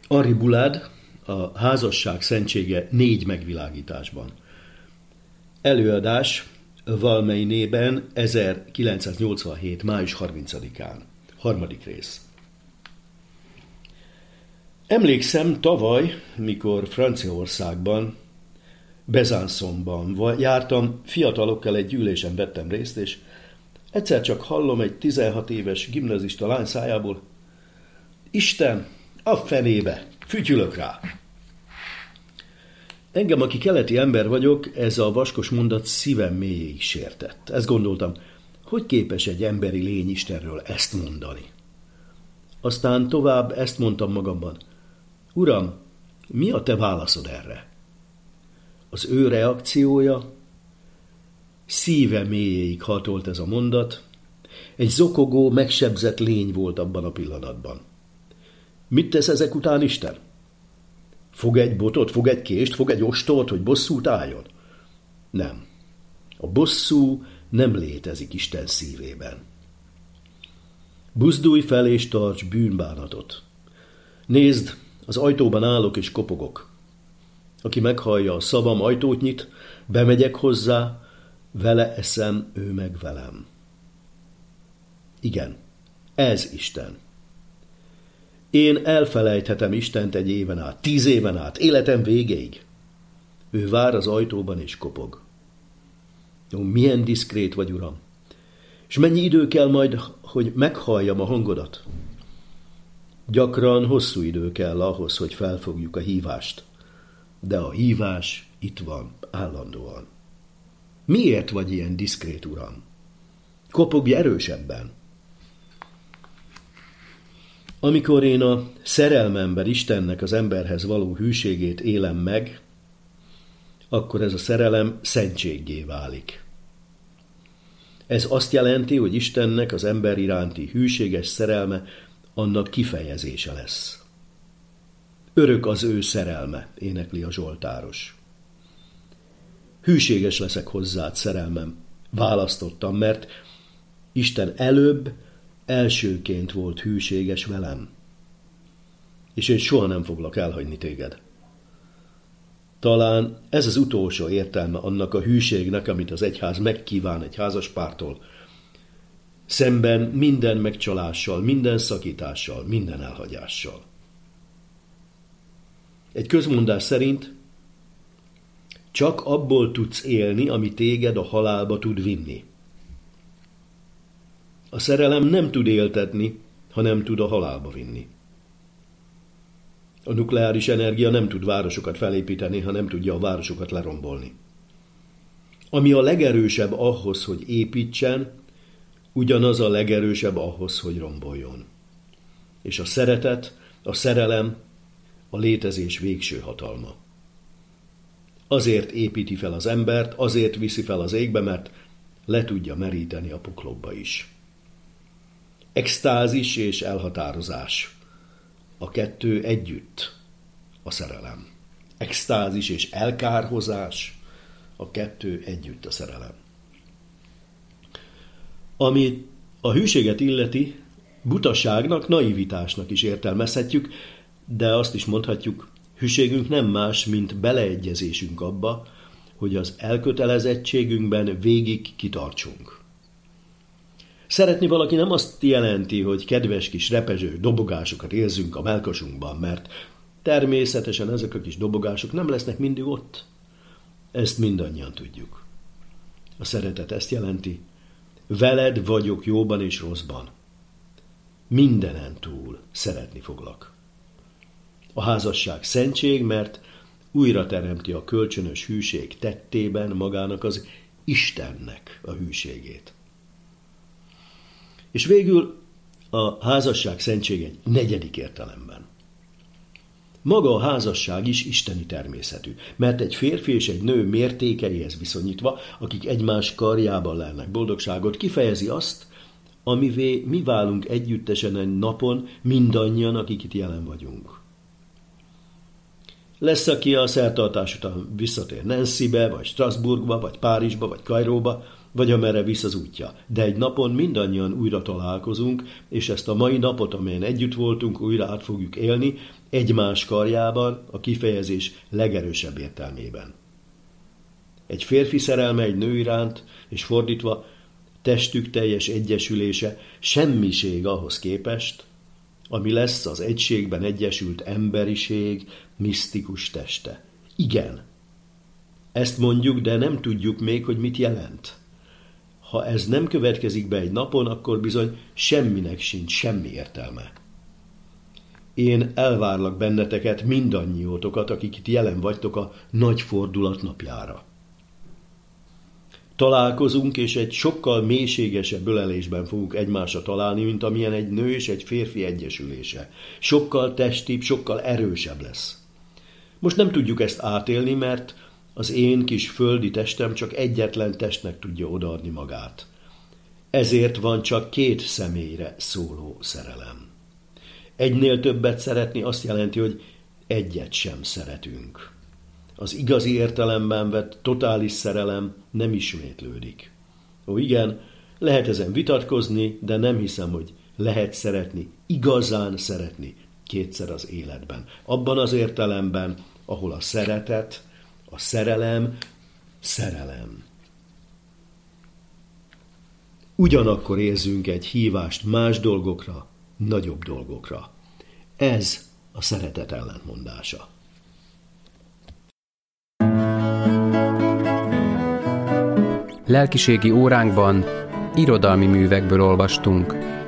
Henri Boulard, a házasság szentsége 4 megvilágításban. Előadás Valmeinében 1987. május 30-án. 3. rész. Emlékszem tavaly, mikor Franciaországban, Besançonban jártam, fiatalokkal egy gyűlésen vettem részt, és egyszer csak hallom egy 16 éves gimnazista lány szájából: Isten, a fenébe, fütyülök rá! Engem, aki keleti ember vagyok, ez a vaskos mondat szívem mélyéig sértett. Ezt gondoltam, hogy képes egy emberi lény Istenről ezt mondani. Aztán tovább ezt mondtam magamban: Uram, mi a te válaszod erre? Az ő reakciója: szíve mélyéig hatolt ez a mondat. Egy zokogó, megsebzett lény volt abban a pillanatban. Mit tesz ezek után Isten? Fog egy botot, fog egy kést, fog egy ostort, hogy bosszút álljon? Nem. A bosszú nem létezik Isten szívében. Buzdulj fel és tarts bűnbánatot. Nézd, az ajtóban állok és kopogok. Aki meghallja a szavam, ajtót nyit, bemegyek hozzá, vele eszem, ő meg velem. Igen, ez Isten. Én elfelejthetem Istent egy éven át, 10 éven át, életem végéig. Ő vár az ajtóban és kopog. Ó, milyen diszkrét vagy, Uram! És mennyi idő kell majd, hogy meghalljam a hangodat? Gyakran hosszú idő kell ahhoz, hogy felfogjuk a hívást. De a hívás itt van, állandóan. Miért vagy ilyen diszkrét, Uram? Kopogj erősebben! Amikor én a szerelmemben Istennek az emberhez való hűségét élem meg, akkor ez a szerelem szentséggé válik. Ez azt jelenti, hogy Istennek az ember iránti hűséges szerelme annak kifejezése lesz. Örök az ő szerelme, énekli a zsoltáros. Hűséges leszek hozzád, szerelmem. Választottam, mert Isten előbb, elsőként volt hűséges velem. És én soha nem foglak elhagyni téged. Talán ez az utolsó értelme annak a hűségnek, amit az egyház megkíván egy házaspártól. Szemben minden megcsalással, minden szakítással, minden elhagyással. Egy közmondás szerint csak abból tudsz élni, ami téged a halálba tud vinni. A szerelem nem tud éltetni, ha nem tud a halálba vinni. A nukleáris energia nem tud városokat felépíteni, ha nem tudja a városokat lerombolni. Ami a legerősebb ahhoz, hogy építsen, ugyanaz a legerősebb ahhoz, hogy romboljon. És a szeretet, a szerelem a létezés végső hatalma. Azért építi fel az embert, azért viszi fel az égbe, mert le tudja meríteni a poklokba is. Extázis és elhatározás. A kettő együtt a szerelem. Extázis és elkárhozás. A kettő együtt a szerelem. Ami a hűséget illeti, butaságnak, naivitásnak is értelmezhetjük, de azt is mondhatjuk, hűségünk nem más, mint beleegyezésünk abba, hogy az elkötelezettségünkben végig kitartsunk. Szeretni valaki nem azt jelenti, hogy kedves kis repező dobogásokat érzünk a mellkasunkban, mert természetesen ezek a kis dobogások nem lesznek mindig ott. Ezt mindannyian tudjuk. A szeretet ezt jelenti, veled vagyok jóban és rosszban. Mindenen túl szeretni foglak. A házasság szentség, mert újra teremti a kölcsönös hűség tettében magának az Istennek a hűségét. És végül a házasság szentség egy 4. értelemben. Maga a házasság is isteni természetű, mert egy férfi és egy nő mértékeihez viszonyítva, akik egymás karjában lelnek boldogságot, kifejezi azt, amivé mi válunk együttesen egy napon mindannyian, akik itt jelen vagyunk. Lesz, aki a szertartás után visszatér Nancybe, vagy Strasbourgba, vagy Párizsba, vagy Kairóba, vagy amerre visz az útja. De egy napon mindannyian újra találkozunk, és ezt a mai napot, amelyen együtt voltunk, újra át fogjuk élni, egymás karjában, a kifejezés legerősebb értelmében. Egy férfi szerelme egy nő iránt, és fordítva, testük teljes egyesülése semmiség ahhoz képest, ami lesz az egységben egyesült emberiség misztikus teste. Igen, ezt mondjuk, de nem tudjuk még, hogy mit jelent. Ha ez nem következik be egy napon, akkor bizony semminek sincs semmi értelme. Én elvárlak benneteket, mindannyiótokat, akik itt jelen vagytok a nagy fordulat napjára. Találkozunk, és egy sokkal mélységesebb ölelésben fogunk egymásra találni, mint amilyen egy nő és egy férfi egyesülése. Sokkal testibb, sokkal erősebb lesz. Most nem tudjuk ezt átélni, mert az én kis földi testem csak egyetlen testnek tudja odaadni magát. Ezért van csak 2 személyre szóló szerelem. Egynél többet szeretni azt jelenti, hogy egyet sem szeretünk. Az igazi értelemben vett totális szerelem nem ismétlődik. Ó, igen, lehet ezen vitatkozni, de nem hiszem, hogy lehet szeretni, igazán szeretni 2-szer az életben. Abban az értelemben, ahol a szeretet, a szerelem, szerelem. Ugyanakkor érzünk egy hívást más dolgokra, nagyobb dolgokra. Ez a szeretet ellentmondása. Lelkiségi óránkban irodalmi művekből olvastunk.